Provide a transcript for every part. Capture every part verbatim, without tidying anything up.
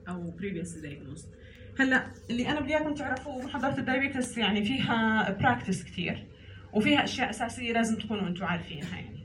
او previously diagnosed. هلا اللي انا بدي اياكم تعرفوه محاضره الدايابيتس يعني فيها براكتس كثير وفيها اشياء اساسيه لازم تكونوا انتم عارفينها يعني.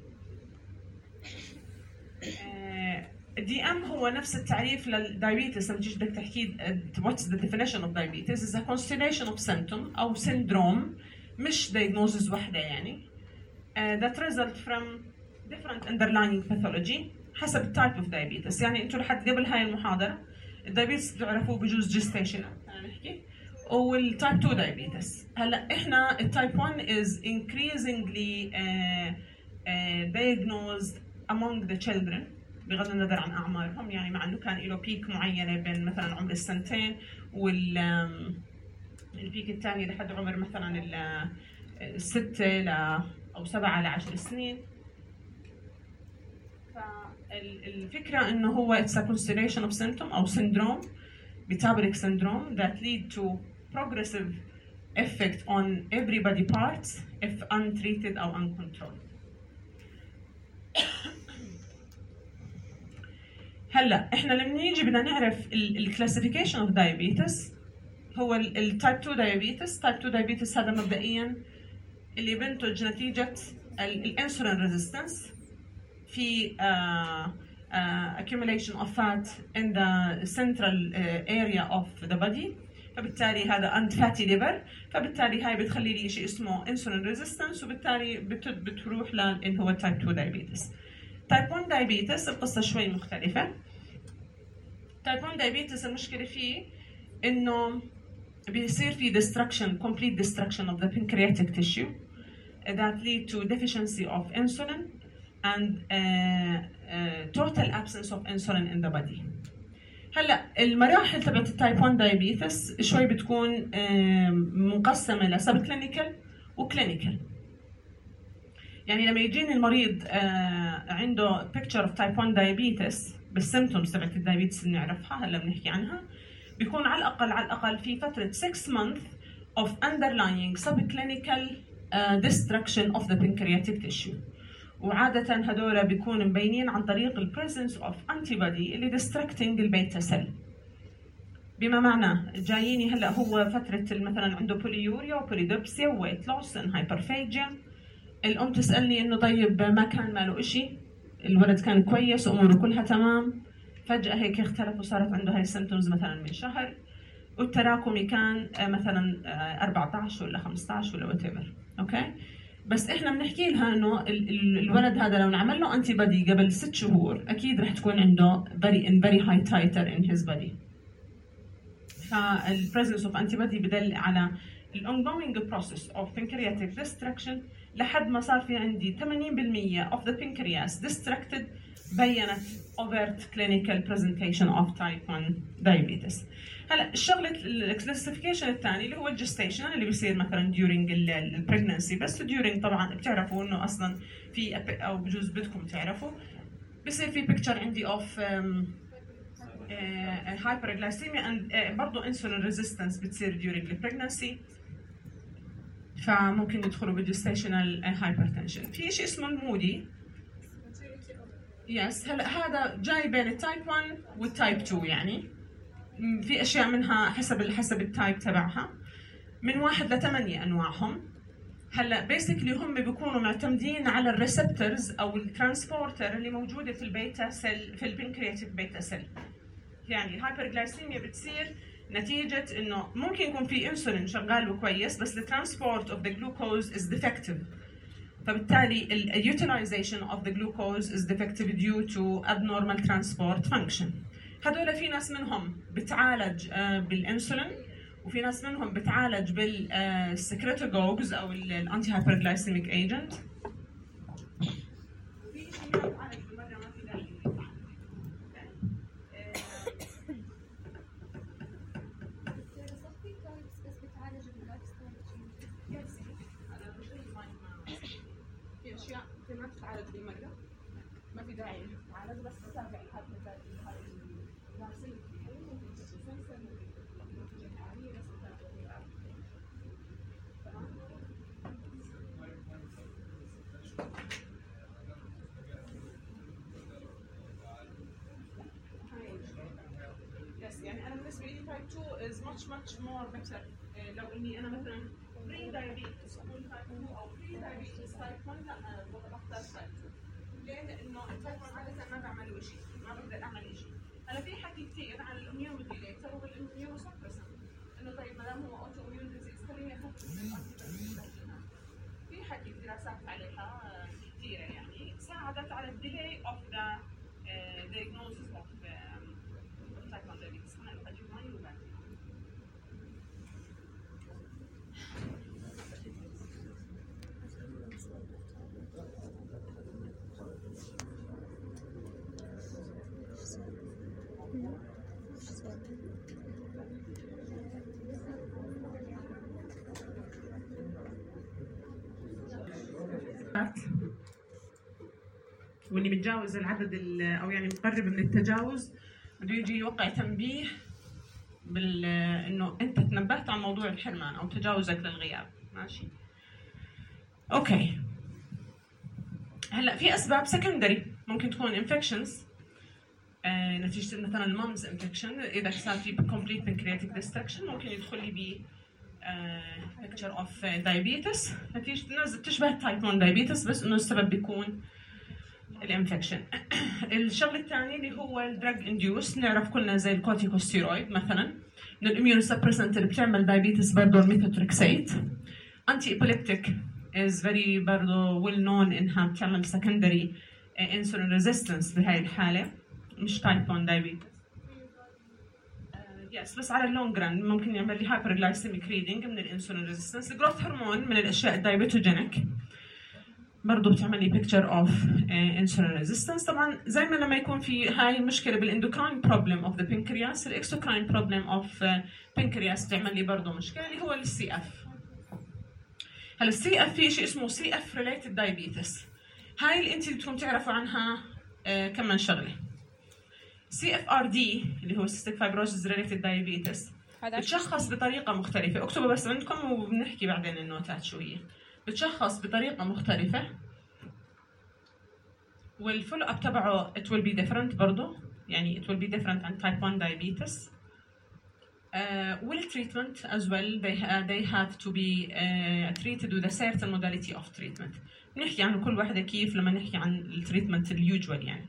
الدي ام هو نفس التعريف للدايابيتس لما تيجي بدك تحكي what's the definition of diabetes is a constellation of symptom او syndrome مش diagnosis وحده يعني uh, that result from different underlying pathology حسب type of diabetes. يعني انتم لحد قبل هاي المحاضره الدايابيتس بتعرفوه بجوز gestational انا نحكي والتايب تو diabetes. هلا احنا التايب واحد is increasingly uh, uh, diagnosed among the children بغض النظر عن اعمارهم، يعني مع انه كان له بيك معينه بين مثلا عمر السنتين وال البيك الثاني لحد عمر مثلا الستة ل او سبعة لعشر سنين. فالفكره انه هو it's a constellation of symptom او syndrome metabolic syndrome that lead to progressive effect on every body parts if untreated or uncontrolled. هلا احنا لما نيجي بدنا نعرف الكلاسيفيكيشن اوف دايابيتس هو التايب تو دايابيتس. تايب تو دايابيتس هذا مبدئيا اللي بينتج نتيجه الانسولين ريزيستنس في uh, uh, accumulation of fat in the central uh, area of the body. فبالتالي هذا and fatty liver، فبالتالي هاي بتخلي لي شيء اسمه insulin resistance وبالتالي بت بتروح لل هو type two diabetes. type one diabetes القصة شوي مختلفة. type one diabetes المشكلة فيه إنه بيصير في destruction complete destruction of the pancreatic tissue that lead to deficiency of insulin and uh, uh, total absence of insulin in the body. هلا المراحل تبعت التايب واحد دايابيتس شوي بتكون مقسمه لسب كلينيكال وكلينيكال. يعني لما يجيني المريض عنده picture of type one diabetes بالسيمتومز تبعت الدايابيتس اللي نعرفها هلا بنحكي عنها، بيكون على الاقل على الاقل في فتره six months of underlying subclinical uh, destruction of the pancreatic tissue. وعادة هدول بيكونوا مبينين عن طريق ال presence of antibody اللي destructing البيتا سيل. بما معناه جاييني هلا هو فترة مثلا عنده بوليوريا وبوليدوبسيا وويت لوس هايبرفاجيا. الأم تسألني إنه طيب ما كان ماله إشي، الولد كان كويس وأموره كلها تمام، فجأة هيك اختلف وصارت عنده هاي السيمتومز مثلا من شهر والتراكمي كان مثلا أربعة عشر ولا خمسة عشر ولا وات ايفر. اوكي بس احنا بنحكي لها انه الولد هذا لو نعمل له انتي بادي قبل ست شهور اكيد رح تكون عنده very in very high titer in his body. فالpresence of antibody بدل على ال ongoing process of pancreatic destruction لحد ما صار في عندي ثمانين بالمية of the pancreas destructed بينت overt clinical presentation of type one diabetes. هلا الشغله الكلاسيفيكيشن الثاني اللي هو الجستيشن اللي بيصير مثلا during البريجنسي، بس during طبعا بتعرفوا انه اصلا في او بجوز بدكم تعرفوا بيصير في بيكتشر عندي اوف هايبرغلايسيميا اند برضه انسولين ريزيستنس بتصير during البريجنسي، فممكن يدخلوا بالجستيشنال هايبرتنشن. في شيء اسمه المودي يس. هلا هذا جاي بين التايب واحد والتايب اثنين، يعني في اشياء منها حسب حسب التايب تبعها من واحد لثمانية انواعهم. هلا بيسكلي هم بيكونوا معتمدين على الريسبتورز او الترانسبورتر اللي موجوده في البيتا سيل في البنكرياتيك بيتا سيل. يعني الهايبرغلايسيميا بتصير نتيجه انه ممكن يكون في انسولين شغال وكويس بس الترانسبورت اوف ذا جلوكوز از ديفكتيف، فبالتالي ال utilization of the glucose is defective due to abnormal transport function. هذول في ناس منهم بتعالج بالانسولين وفي ناس منهم بتعالج بالسكريتوجوجز او الانتي هايبرغلايسيميك ايجنت. ما تتعالج بالمرة، ما في داعي تتعالج بس تتابع هذا الغاسل ممكن تسلسل نتيجة عالية بس تتابع. تمام؟ يس يعني بالنسبه لي تايب two is much much more better. لو اني انا مثلا بري دايابيتس اكون تايب two او بري دايابيتس تايب one، لا انا بختار تايب two. ليه؟ لانه التايب one عاده ما بعمل له شيء، ما بقدر اعمل شيء. هلا في حكي كثير عن الاميون موديليتر والاميون سبريسنت، انه طيب ما دام هو اوتو اميون ديزيز خليني افكر في حكي دراسات عليها كثيره يعني ساعدت على الديلي اوف ذا diagnosis of type one diabetes. أنا أجيب ماي وبعد. واللي متجاوز العدد او يعني مقرب من التجاوز بده يجي يوقع تنبيه بال انه انت تنبهت عن موضوع الحرمان او تجاوزك للغياب. ماشي اوكي. هلا في اسباب سكندري ممكن تكون انفكشنز آه نتيجه مثلا المامز انفكشن. اذا صار في كومبليت بنكرياتيك ديستركشن ممكن يدخل لي ب بيكتشر اوف دايابيتس نتيجه تشبه التايب one دايابيتس بس انه السبب بيكون الانفكشن. الشغله الثانيه اللي هو الدراج انديوس، نعرف كلنا زي الكورتيكوستيرويد مثلا من الاميون سبريسنت اللي بتعمل دايابيتس برضه الميثوتريكسيت. انتي ايبيليبتيك از فيري برضه ويل نون انها بتعمل سكندري انسولين ريزيستنس بهاي الحاله، مش تايب one دايابيتس. يس بس على اللونج ران ممكن يعمل لي هايبر جلايسيميك ريدنج من الانسولين ريزيستنس. الجروث هرمون من الاشياء الدايبيتوجينيك برضه بتعمل لي بيكتشر اوف انسولين ريزيستنس. طبعا زي ما لما يكون في هاي المشكله بالاندوكراين بروبلم اوف ذا بنكرياس، الاكسوكراين بروبلم اوف بنكرياس بتعمل لي برضه مشكله اللي هو السي اف. هلا السي اف في شيء اسمه سي اف ريليتد دايابيتس. هاي اللي انت بدكم تعرفوا عنها آه كمان شغله. سي اف ار دي اللي هو cystic fibrosis related diabetes بتشخص بطريقه مختلفه. اكتبوا بس عندكم وبنحكي بعدين النوتات شو هي. بتشخص بطريقه مختلفه والفولو اب تبعه it will be different برضه، يعني it will be different عن type one diabetes. Uh, والtreatment as well they, uh, they have to be uh, treated with a certain modality of treatment. بنحكي عن كل واحدة كيف لما نحكي عن التريتمنت اليوجوال يعني.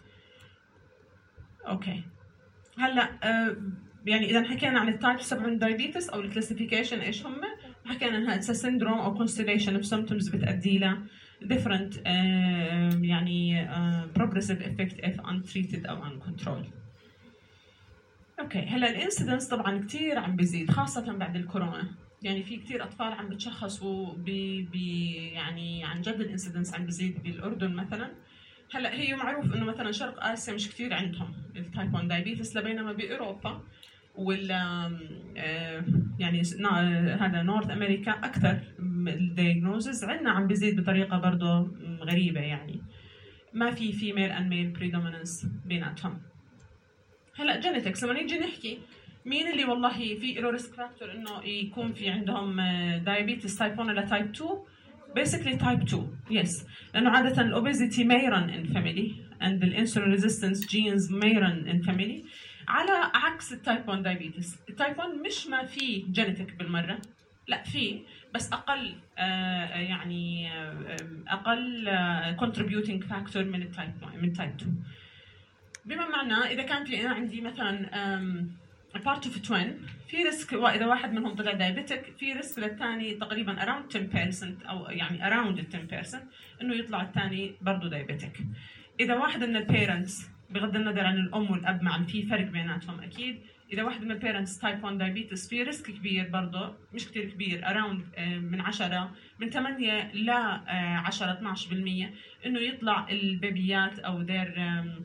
اوكي هلا uh, يعني اذا حكينا عن التايب سبعة دايابيتس او الكلاسيفيكيشن ايش هم؟ حكينا انها اتس سيندروم او كونستيليشن اوف سيمبتومز بتؤدي ل different uh, يعني uh, progressive effect if untreated او uncontrolled. اوكي هلا الانسيدنس طبعا كثير عم بيزيد خاصه بعد الكورونا، يعني في كثير اطفال عم بتشخصوا ب يعني عن جد الانسيدنس عم بيزيد بالاردن مثلا. هلا هي معروف انه مثلا شرق اسيا مش كثير عندهم التايب one دايابيتس، بينما باوروبا ولا يعني هذا نورث امريكا اكثر الدياجنوزز عندنا عم بيزيد بطريقه برضه غريبه، يعني ما في فيميل اند ميل بريدوميننس بيناتهم. هلا جينيتكس لما نيجي نحكي مين اللي والله في له ريسك فاكتور انه يكون في عندهم دايابيتس تايب one ولا تايب two؟ basically type two yes، لانه عاده الاوبيزيتي may run in family and the insulin resistance genes may run in family، على عكس التايب one دايابيتس. التايب one مش ما في جينيتك بالمره، لا في بس اقل آه يعني آه اقل آه contributing factor من التايب من تايب two، بما معناه اذا كان في انا عندي مثلا part of twin في ريسك واذا واحد منهم طلع دايابيتك في ريسك للثاني تقريبا around ten percent او يعني around ten percent انه يطلع الثاني برضه دايابيتك. اذا واحد من البيرنتس بغض النظر عن الام والاب معا في فرق بيناتهم اكيد، اذا واحد من البيرنتس تايب one دايابيتس في ريسك كبير برضه مش كثير كبير around من عشرة من ثمانية ل عشرة اثناشر بالمية انه يطلع البيبيات او دير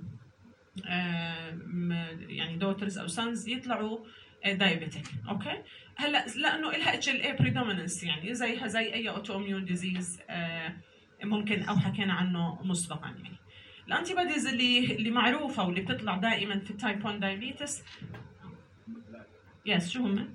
يعني دوترز او سانز يطلعوا دايابيتك. اوكي هلا لانه لها اتش ال اي بريدوميننس يعني زيها زي اي اوتو اميون ديزيز ممكن او حكينا عنه مسبقا. يعني الانتي بوديز اللي اللي معروفه واللي بتطلع دائما في التايب one دايابيتس يس شو هم؟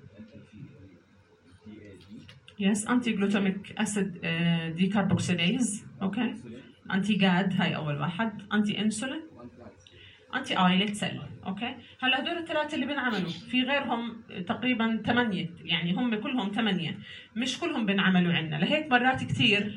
يس انتي جلوتاميك اسيد دي كاربوكسيليز، اوكي انتي جاد هاي اول واحد، انتي انسولين، انتي ايلت سيل. اوكي هلا هدول الثلاثه اللي بنعملوا في غيرهم تقريبا ثمانيه، يعني هم كلهم ثمانيه، مش كلهم بنعملوا عندنا. لهيك مرات كثير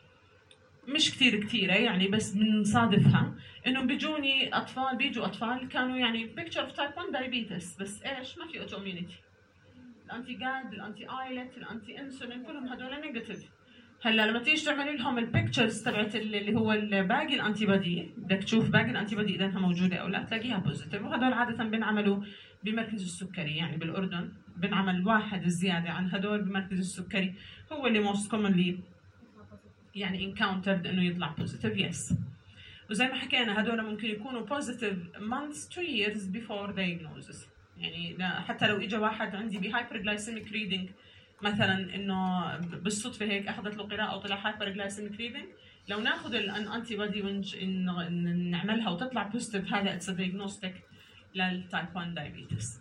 مش كثير كثيره يعني بس بنصادفها انه بيجوني اطفال بيجوا اطفال كانوا يعني بيكتشر اوف تايب واحد دايابيتس بس ايش ما في اوتو اميونيتي. الانتي جاد الانتي ايلت الانتي انسولين كلهم هدول نيجاتيف. هلا لما تيجي تعمل لهم البيكتشرز تبعت اللي هو باقي الانتي بودي بدك تشوف باقي الانتي بودي اذا انها موجوده او لا تلاقيها بوزيتيف. وهدول عاده بنعملوا بمركز السكري يعني بالاردن بنعمل واحد زياده عن هدول بمركز السكري هو اللي موست كومنلي يعني انكاونترد انه يطلع بوزيتيف. يس وزي ما حكينا هدول ممكن يكونوا بوزيتيف months to years before diagnosis. يعني حتى لو اجى واحد عندي بهايبرجلايسيميك ريدنج مثلا انه بالصدفه هيك اخذت له قراءه وطلع هايبرجلايسيميك ريدنج، لو ناخذ الانتي بودي ونعملها وتطلع بوزيتيف هذا اتس دايجنوستيك للتايب واحد دايابيتس.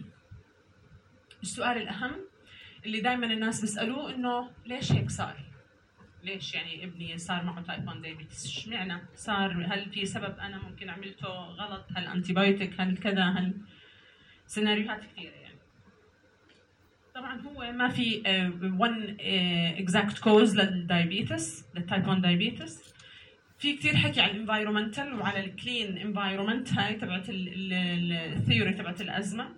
السؤال الاهم اللي دائما الناس بيسالوه انه ليش هيك صار؟ ليش يعني ابني صار معه تايب واحد دايابيتس؟ اشمعنى صار؟ هل في سبب انا ممكن عملته غلط؟ هل انتي بايوتيك؟ هل كذا؟ هل سيناريوهات كثيره يعني. طبعا هو ما في one exact cause للدايابيتس للتايب واحد دايابيتس. في كثير حكي على الانفايرومنتال وعلى الكلين انفايرومنت هاي تبعت الثيوري تبعت الازمه.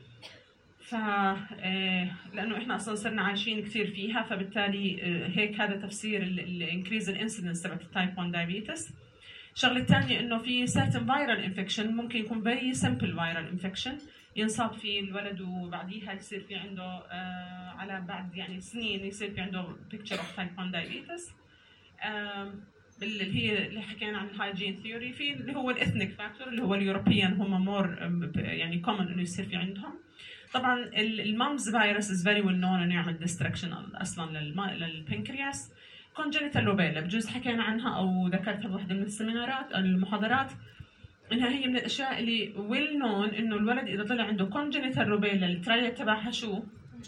ف لانه احنا اصلا صرنا عايشين كثير فيها فبالتالي هيك هذا تفسير الانكريز الانسيدنس تبعت التايب واحد دايابيتس. الشغله الثانيه انه في certain viral infection ممكن يكون very simple viral infection ينصاب فيه الولد وبعديها يصير في عنده آه على بعد يعني سنين يصير في عنده picture of type واحد diabetes. آه اللي هي اللي حكينا عن الهايجين ثيوري في اللي هو الاثنيك فاكتور اللي هو اليوروبيان هم مور يعني كومن انه يصير في عندهم. طبعا المامز فيروس از فيري ويل نون انه يعمل ديستركشن اصلا للبنكرياس. كونجنتال روبيلا بجوز حكينا عنها او ذكرتها بواحده من السيمينارات او المحاضرات انها هي من الاشياء اللي ويل نون انه الولد اذا طلع عنده كونجنتال روبيلا الترايل تبعها شو؟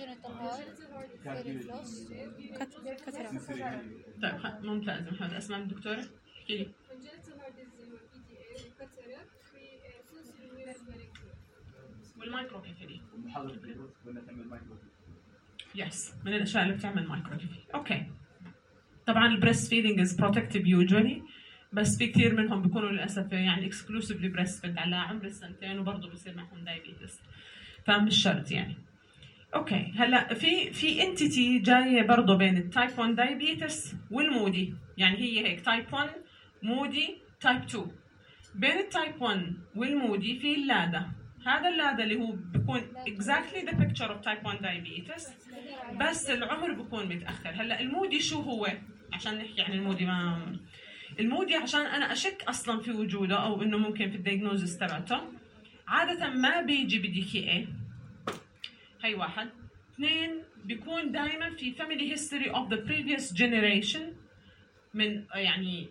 طيب ممتاز محمد. اسماء الدكتور احكي لي. والمايكروكيفالي يس من الاشياء اللي بتعمل مايكروكيفالي. اوكي طبعا البريست فيدنج از بروتكتيف يوجوالي بس في كثير منهم بيكونوا للاسف يعني اكسكلوسيفلي بريست فيد على عمر السنتين وبرضه بصير معهم دايابيتس فمش شرط يعني. اوكي هلا في في انتيتي جايه برضه بين التايب واحد دايابيتس والمودي يعني هي هيك تايب واحد مودي تايب اثنين. بين التايب واحد والمودي في اللادا. هذا اللادا اللي هو بيكون exactly the picture of type واحد diabetes بس العمر بيكون متاخر. هلا المودي شو هو؟ عشان نحكي عن المودي ما المودي عشان انا اشك اصلا في وجوده او انه ممكن في الدياجنوزس تبعته عاده ما بيجي بدي كي اي. هي واحد. اثنين بيكون دائما في family history of the previous generation من يعني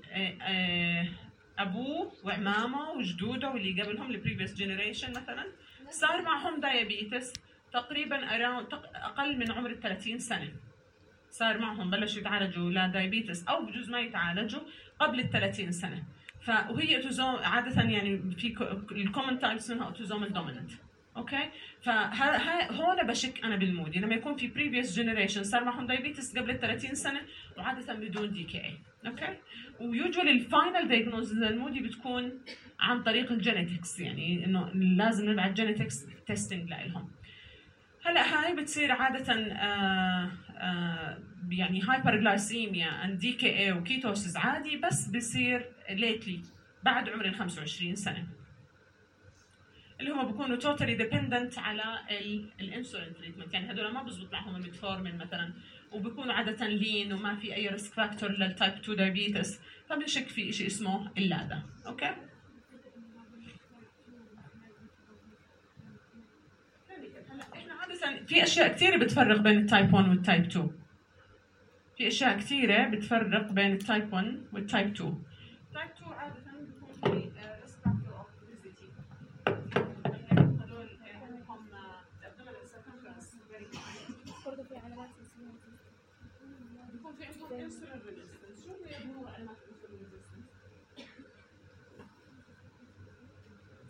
ابوه وعمامه وجدوده واللي قبلهم البريفيوس جنريشن مثلا صار معهم دايابيتس تقريبا اقل من عمر ال ثلاثين سنه. صار معهم بلشوا يتعالجوا لا دايابيتس او بجوز ما يتعالجوا قبل ال ثلاثين سنه. فهي اوتوزوم عاده يعني في الكومن تايبس منها اوتوزومال دوميننت. اوكي فهون بشك انا بالمودي لما يكون في بريفيوس جنريشن صار معهم دايابيتس قبل ال ثلاثين سنه وعاده بدون دي كي اي. اوكي ويوجوالي الفاينل دايجنوز للمودي بتكون عن طريق الجينيتكس يعني انه لازم نبعت جينيتكس تيستينج لهم. هلا هاي بتصير عاده آآ آآ يعني هايبرغلايسيميا اند دي كي اي وكيتوسيس عادي بس بصير ليتلي بعد عمر ال خمسة وعشرين سنه اللي هم بيكونوا توتالي ديبندنت على الانسولين تريتمنت يعني هذول ما بزبط معهم الميتفورمين مثلا وبيكونوا عاده لين وما في اي ريسك فاكتور للتايب اثنين دايابيتس فبنشك في شيء اسمه اللادا. اوكي احنا عاده في اشياء كثيره بتفرق بين التايب واحد والتايب اثنين. في اشياء كثيره بتفرق بين التايب واحد والتايب اثنين. تايب اثنين عاده بيكون في ريسك فاكتور اوف اوبيزيتي هذول هم الابدومينال سيركمفرنس فيري هاي برضه في علامات بيكون في عندهم انسولين ريزيستنس. شو هي علامات الانسولين ريزيستنس؟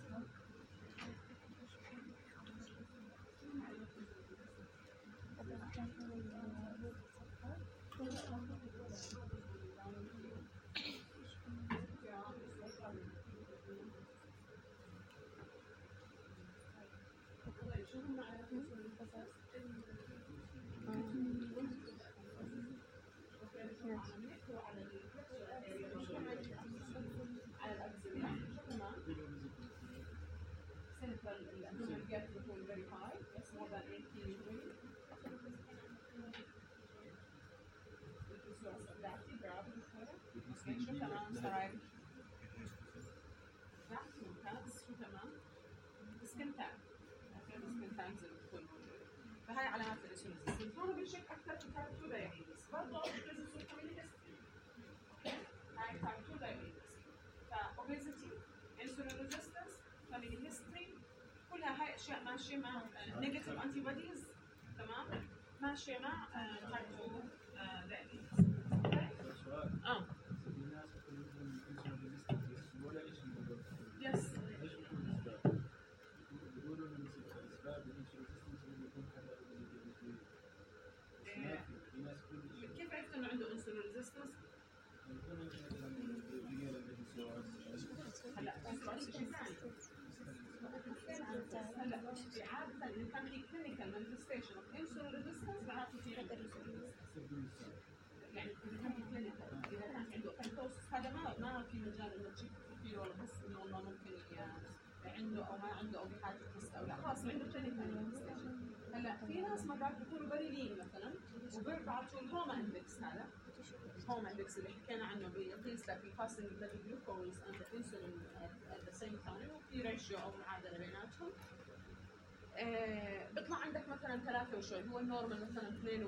فهاي علامات الانسولين ريزيستنس. هون بنشك اكثر في تايب تو دايابيتس، برضه بريزنس اوف فاميلي هيستوري. هاي تايب تو دايابيتس. فاوبيزيتي، انسولين ريزيستنس، فاميلي هيستوري، كلها هاي اشياء ماشيه مع نيجاتيف انتي بوديز، تمام؟ ماشيه مع تايب تو دايابيتس. اه يس كيف عرفت انه عنده انسولين ريزيستنس؟ هلا هلا عادة إذا كان في كلينيكال مانيفستيشن اوف انسولين ريزيستنس معناته في عنده يعني إذا كان في كلينيكال، إذا كان عنده كارتوسس هذا ما ما في مجال إنه تشيك فيه ولا بس إنه والله ممكن عنده أو ما عنده أو بحاجة تست أو لا، خلاص عنده كلينيكال مانيفستيشن. هلا في ناس مرات بيكونوا بريلين مثلا وبيبعثوا الهوما اندكس، هذا الهوما اندكس اللي حكينا عنه بيقيس لك الفاستنج بلاد جلوكوز اند انسولين ات ذا سيم تايم، وفي ريشيو او معادله بيناتهم. آه بيطلع عندك مثلا ثلاثة وشوي، هو النورمال مثلا اثنين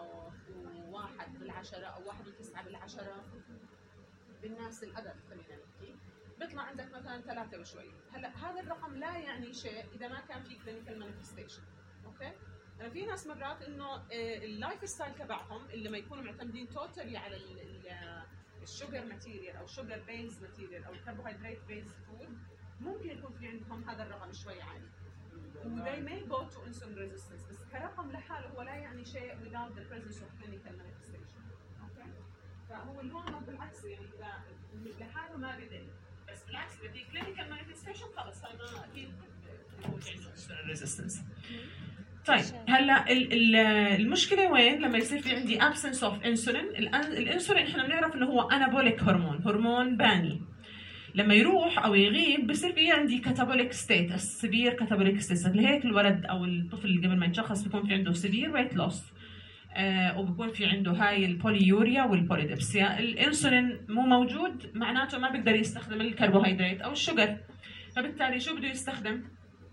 وواحد بالعشرة او واحد وتسعة بالعشرة بالناس الأدب خلينا نحكي، بيطلع عندك مثلا ثلاثة وشوي. هلا هذا الرقم لا يعني شيء إذا ما كان في كلينيكال مانيفستيشن، أوكي؟ أنا في ناس مرات إنه اللايف ستايل تبعهم اللي ما يكونوا معتمدين توتالي على الشوجر ماتيريال أو شوجر بيز ماتيريال أو الكربوهيدرات بيز فود، ممكن يكون في عندهم هذا الرقم شوي عالي. وthey may go to insulin resistance، بس كرقم لحاله هو لا يعني شيء without the presence of clinical manifestation. أوكي؟ فهو الهرمون بالعكس يعني إذا لحاله ما بدل، بس بالعكس إذا في clinical manifestation خلص هذا أكيد بيكون في insulin resistance. طيب هلا المشكله وين؟ لما يصير في عندي absence of insulin. الانسولين احنا بنعرف انه هو anabolic هرمون، هرمون باني. لما يروح او يغيب بصير في عندي كاتابوليك ستاتس، سيفير كاتابوليك ستاتس. لهيك الولد او الطفل اللي قبل ما يتشخص بيكون في عنده سيفير ويت لوس، آه وبيكون في عنده هاي البوليوريا والبوليدبسيا. الانسولين مو موجود معناته ما بيقدر يستخدم الكربوهيدرات او الشجر، فبالتالي شو بده يستخدم؟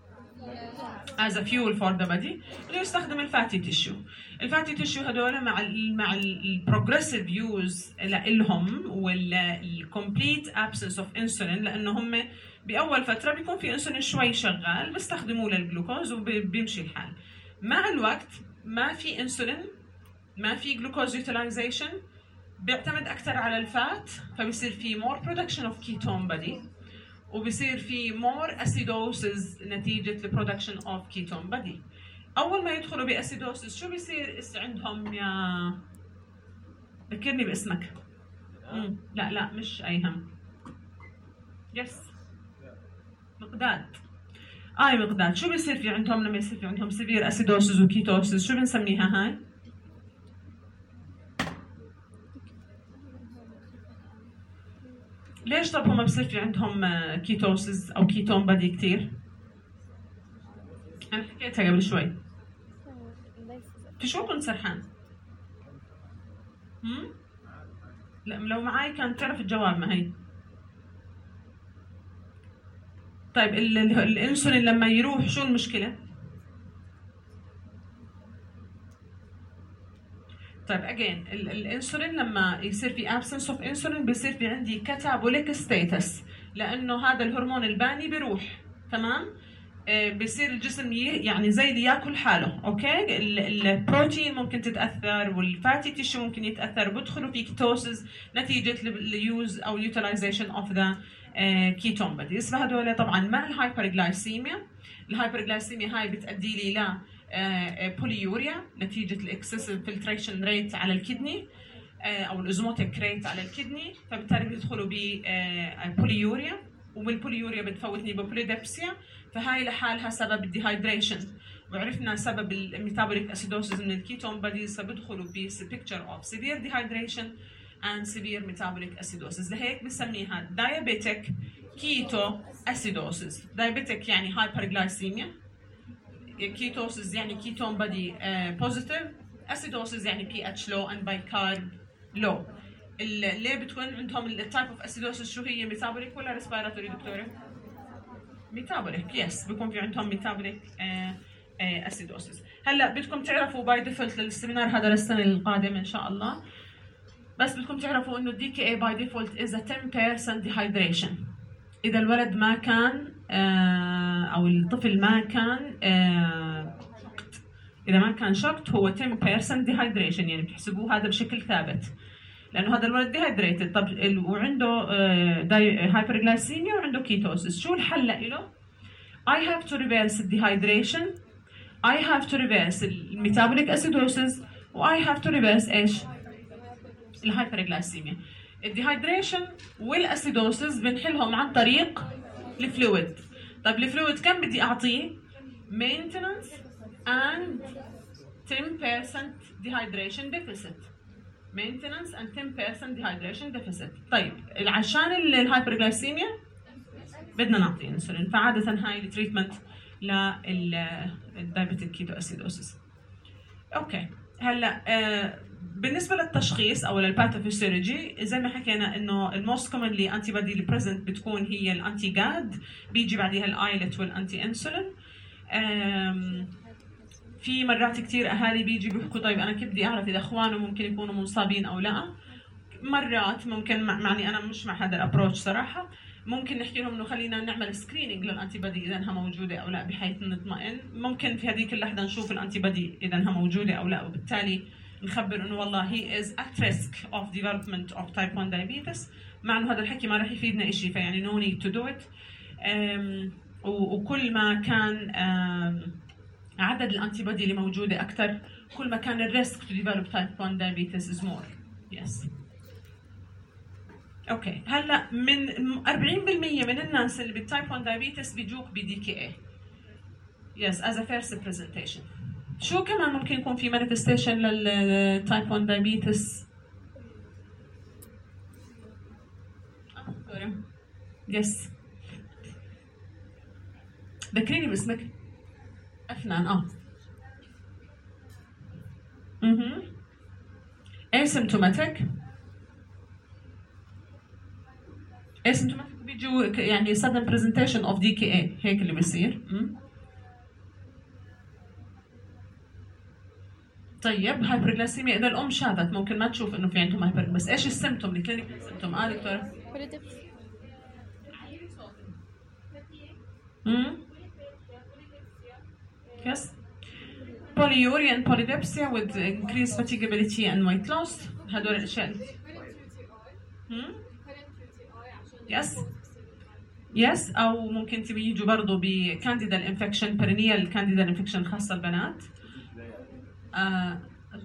as a fuel for the body بده يستخدم الفاتي تيشو. الفاتي تيشو هدول مع ال مع البروجريسيف يوز لهم والكومبليت ابسنس اوف انسولين، لانه هم باول فتره بيكون في انسولين شوي شغال بيستخدموه للجلوكوز وبيمشي الحال. مع الوقت ما في انسولين، ما في جلوكوز يوتيلايزيشن، بيعتمد اكثر على الفات، فبصير في more production of ketone body وبصير في more acidosis نتيجة ل production of ketone body. أول ما يدخلوا بأسيدوسيس شو بيصير عندهم يا ذكرني باسمك؟ مم. لا لا مش أيهم. يس مقداد. آي مقداد. شو بيصير في عندهم لما يصير في عندهم severe acidosis وكيتوسيس؟ شو بنسميها هاي؟ ليش طب هم بصير في عندهم كيتوسيس او كيتون بادي كثير؟ انا حكيتها قبل شوي. في شو كنت سرحان؟ هم؟ لا لو معاي كانت تعرف الجواب ما هي. طيب الانسولين لما يروح شو المشكلة؟ طيب اجين الانسولين لما يصير في absence of insulin بيصير في عندي catabolic status، لانه هذا الهرمون الباني بيروح، تمام؟ آه بيصير الجسم يعني زي اللي ياكل حاله، اوكي؟ البروتين ممكن تتاثر والفاتي تيشو ممكن يتاثر، وبدخلوا في كيتوسيس نتيجه اليوز او utilization of the كيتون بوديز. فهذول طبعا مع الهايبرجلايسيميا. الهايبرجلايسيميا هاي بتؤدي لي ل بوليوريا نتيجة الاكسسيف فلتريشن ريت على الكدني او الازموتيك ريت على الكدني، فبالتالي بيدخلوا ببوليوريا، وبالبوليوريا بتفوتني ببوليدبسيا، فهاي لحالها سبب الديهايدريشن. وعرفنا سبب الميتابوليك اسيدوسيس من الكيتون بوديز، فبدخلوا ببيكتشر اوف سيفير ديهايدريشن and severe metabolic acidosis. لهيك بنسميها diabetic ketoacidosis. diabetic يعني hyperglycemia، ketosis يعني ketone body uh, positive، acidosis يعني pH low and bicarb low. اللي بتكون عندهم التايب اوف acidosis شو هي، metabolic ولا respiratory دكتورة؟ metabolic، يس yes. بيكون في عندهم metabolic uh, uh, acidosis. هلا بدكم تعرفوا باي ديفولت للسيمينار هذا للسنة القادمة إن شاء الله، بس بدكم تعرفوا انه الدي كي اي باي ديفولت از عشرة بالمية ديهايدريشن. اذا الولد ما كان آه او الطفل ما كان آه اذا ما كان شوكت هو عشرة بالمية ديهايدريشن، يعني بتحسبوه هذا بشكل ثابت لانه هذا الولد ديهايدريتد. طب وعنده هايبرغلايسيميا وعنده كيتوسيس، شو الحل له؟ I have to reverse الديهايدريشن، I have to reverse الميتابوليك اسيدوسيس، و I have to reverse ايش؟ الهايبرغلايسيميا. الديهايدريشن والاسيدوسيس بنحلهم عن طريق الفلويد. طيب الفلويد كم بدي اعطيه؟ maintenance and ten percent dehydration deficit. maintenance and ten percent dehydration deficit. طيب عشان الهايبرغلايسيميا بدنا نعطي انسولين، فعاده هاي التريتمنت للدايبيتيك كيتو اسيدوسيس. اوكي هلا آه بالنسبه للتشخيص او للباثوفيسيولوجي زي ما حكينا انه الموست كومنلي انتي بودي اللي بريزنت بتكون هي الانتي جاد، بيجي بعديها الايلت والانتي انسولين. في مرات كثير اهالي بيجي بيحكوا طيب انا كيف بدي اعرف اذا اخوانه ممكن يكونوا مصابين او لا؟ مرات ممكن معني انا مش مع هذا الابروتش صراحه، ممكن نحكي لهم انه خلينا نعمل سكرينينج للانتي بودي اذا انها موجوده او لا بحيث نطمئن. ممكن في هذيك اللحظه نشوف الانتي بودي اذا انها موجوده او لا، وبالتالي نخبر انه والله he is at risk of development of type one diabetes، مع انه هذا الحكي ما راح يفيدنا شيء، فيعني no need to do it. وكل ما كان عدد الانتي بودي اللي موجوده اكثر كل ما كان الريسك to develop type one diabetes is more. yes. اوكي هلا من أربعين بالمية من الناس اللي بالتايب one diabetes بيجوك بدي كي اي. yes as a first presentation. شو كمان ممكن يكون في manifestation للتايب one diabetes؟ يس ذكريني باسمك. أفنان اه اها asymptomatic asymptomatic بيجوا يعني sudden presentation of دي كي اي، هيك اللي بيصير. طيب هايبرغلاسيميا اذا الام شافت ممكن ما تشوف انه في عندهم هايبر، بس ايش السيمتوم الكلينيكال سيمتوم؟ اه دكتوره امم يس polyuria and polydipsia with increased fatigability and weight loss، هدول الاشياء. امم يس يس او ممكن تبي يجوا برضه بكانديدا انفكشن، بيرينيال كانديدا انفكشن خاصه البنات. آه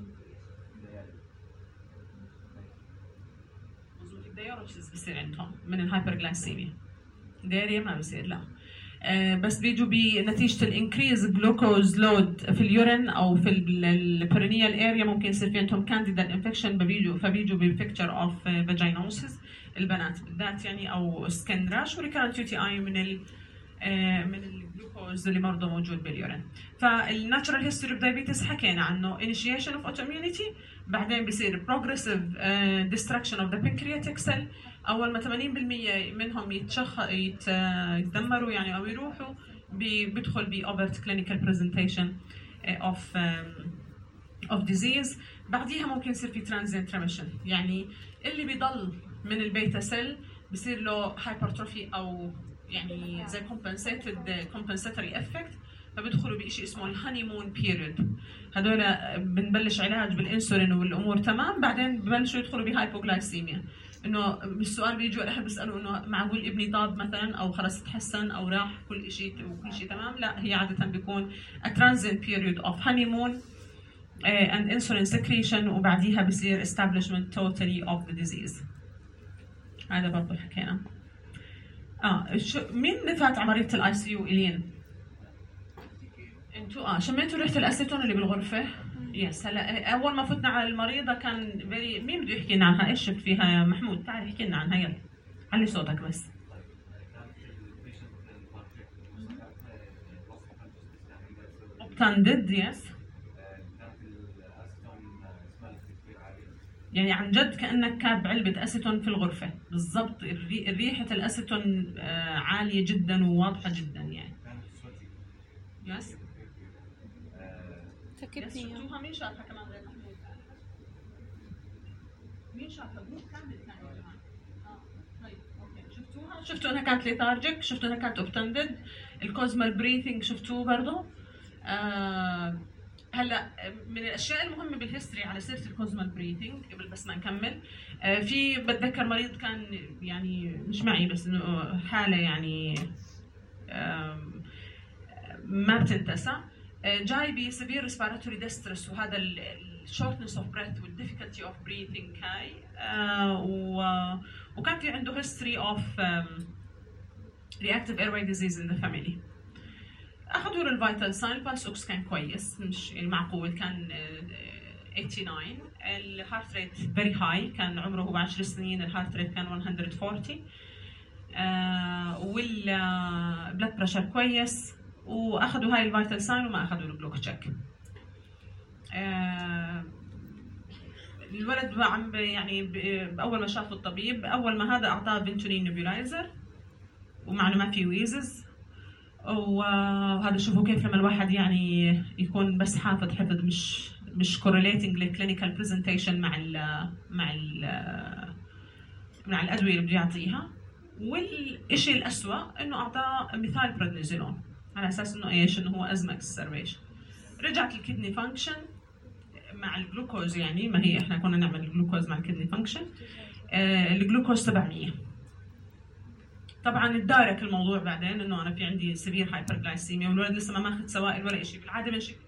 الديوريشز بصير عندهم من الهايبرغلايسيميا، دياريا ما بصير لا. آه بس بيجوا بنتيجه الانكريز جلوكوز لود في اليورين او في البيرينيال اريا، ممكن يصير في عندهم كانديدا انفكشن، فبيجوا فبيجوا بفيكتشر اوف فاجينوسيس البنات بالذات يعني، او سكن راش وريكارنت يو تي اي من ال آه من الجلوكوز اللي برضه موجود باليورين. فالناتشرال هيستوري اوف دايابيتس حكينا عنه initiation of autoimmunity، بعدين بصير progressive uh, destruction of the pancreatic cell. اول ما ثمانين بالمية منهم يتشخ يت... يتدمروا يعني او يروحوا، بيدخل ب overt clinical presentation of um, of disease. بعديها ممكن يصير في transient remission، يعني اللي بيضل من البيتا سيل بصير له hypertrophy او يعني زي compensated compensatory effect، فبيدخلوا بشيء اسمه الهانيمون بيريود. هذول بنبلش علاج بالانسولين والامور تمام، بعدين ببلشوا يدخلوا بهايبوغلايسيميا. انه بالسؤال بيجوا الاهل بيسالوا انه معقول ابني طاب مثلا او خلص تحسن او راح كل شيء وكل شيء تمام؟ لا، هي عاده بيكون a transient period of honeymoon uh, and insulin secretion، وبعديها بصير establishment totally of the disease. هذا برضه حكينا. اه شو مين فات عمليه الاي سي يو الين؟ انتوا اه شميتوا ريحه الاسيتون اللي بالغرفه؟ يس. هلا اول ما فتنا على المريضه كان فيري، مين بده يحكي لنا عنها؟ ايش شفت فيها يا محمود؟ تعال احكي لنا عنها، يلا علي صوتك بس. اوبتاندد، يس. يعني عن جد كانك كاب علبه اسيتون في الغرفه بالضبط. ريحه الاسيتون عاليه جدا وواضحه جدا يعني. يس. فكرتني يس. شفتوها؟ مين شافها كمان غير محمود؟ مين شافها؟ جروب كامل كان كمان. اه طيب اوكي. شفتوها؟ شفتوا انها كانت ليثارجيك، شفتوا انها كانت اوبتندد. الكوزمال بريثنج شفتوه برضه. آه هلا من الاشياء المهمه بالهيستوري على سيره الكوزمال بريثنج قبل بس ما نكمل، آه في بتذكر مريض كان يعني مش معي بس انه حاله يعني آه ما بتنتسى، جاي ب severe respiratory distress وهذا ال shortness of breath وال difficulty of breathing هاي، uh, وكان في عنده history of um, reactive airway disease in the family. أخذوا له الفيتال ساين، البالس أوكس كان كويس مش المعقول، كان ثمانية وثمانين. الهارت ريت فيري هاي، كان عمره هو عشر سنين، الهارت ريت كان مية وأربعين. uh, والبلد بريشر كويس، واخذوا هاي الفيتال ساين وما اخذوا الجلوكو تشيك. آه الولد عم يعني اول ما شافوا الطبيب، اول ما هذا اعطاه فينتولين نيبولايزر ومع انه ما في ويزز، وهذا شوفوا كيف لما الواحد يعني يكون بس حافظ حفظ مش مش كورليتنج للكلينيكال برزنتيشن مع ال مع ال مع الادويه اللي بده يعطيها. والشيء الاسوء انه اعطاه مثال بريدنيزولون على اساس انه ايش؟ انه هو ازمه اكسسربيشن. رجعت الكدني فانكشن مع الجلوكوز، يعني ما هي احنا كنا نعمل الجلوكوز مع الكدني فانكشن، آه الجلوكوز سبعمية. طبعا اتدارك الموضوع بعدين انه انا في عندي سيفير هايبرجلايسيميا والولد لسه ما ماخذ سوائل ولا شيء. بالعاده من شيء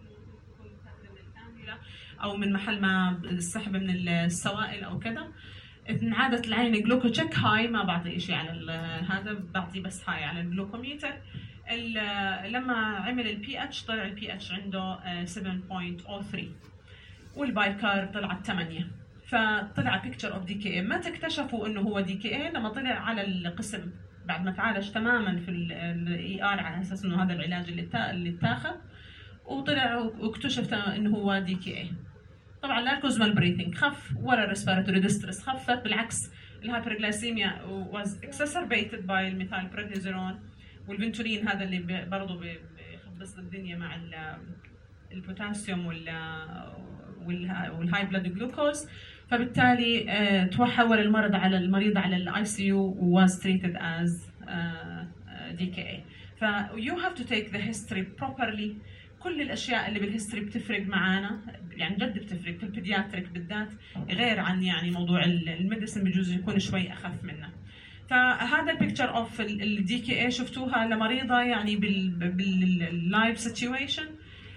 او من محل ما السحب من السوائل او كذا، انعادت العين جلوكو تشيك هاي، ما بعطي شيء على هذا، بعطي بس هاي على الجلوكوميتر. لما عمل البي اتش طلع البي اتش عنده سبعة فاصلة صفر ثلاثة والبايكار طلعت ثمانية، فطلع بيكتشر اوف دي كي اي. متى اكتشفوا انه هو دي كي اي؟ لما طلع على القسم بعد ما تعالج تماما في الاي ار على اساس انه هذا العلاج اللي اللي اتاخذ، وطلع واكتشف انه هو دي كي اي. طبعا لا الكوزمال بريثنج خف ولا الريسبيراتوري ديسترس خفت، بالعكس الهايبرجلايسيميا was exacerbated by الميثايل بريدنيزولون والفنتولين هذا اللي برضه بيخبص الدنيا مع البوتاسيوم والهاي بلاد جلوكوز. فبالتالي تحول المرض على المريض على الاي سي يو was treated as دي كي اي. ف you have to take the history properly. كل الاشياء اللي بالهيستوري بتفرق معانا، يعني جد بتفرق في البيدياتريك بالذات، غير عن يعني موضوع الميديسن بجوز يكون شوي اخف منه. فهذا البيكتشر اوف الدي كي اي شفتوها لمريضه يعني باللايف سيتويشن.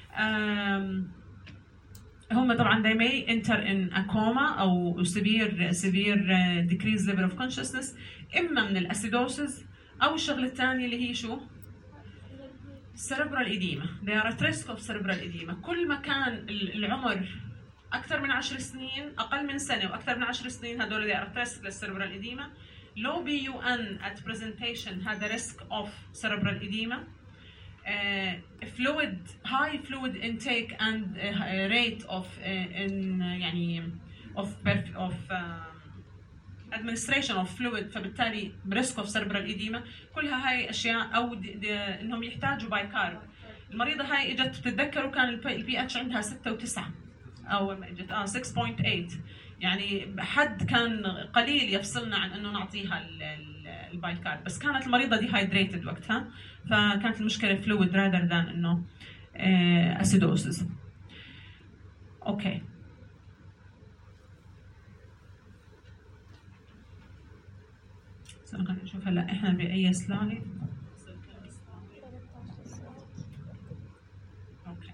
هم طبعا they may enter in a coma او severe severe decreased level of consciousness، اما من الاسيدوسز او الشغله الثانيه اللي هي شو؟ cerebral edema. they are at risk of cerebral edema. كل ما كان العمر اكثر من عشر سنين، اقل من سنه واكثر من عشر سنين، هذول they are at risk للcerebral edema. low بي يو إن at presentation هذا risk of cerebral edema. uh, fluid high fluid intake and uh, rate of uh, in يعني of of uh, administration of fluid، فبالتالي risk of cerebral edema. كلها هاي اشياء. او دي دي انهم يحتاجوا بايكارب. المريضه هاي اجت بتتذكروا كان البي اتش عندها ستة وتسعة اول ما اجت اه ستة فاصلة ثمانية، يعني حد كان قليل يفصلنا عن انه نعطيها البايكارب، بس كانت المريضه دي هايدريتد وقتها، فكانت المشكله فلويد rather than انه اسيدوسس. اوكي خلينا نشوف هلا احنا باي سلايد. اوكي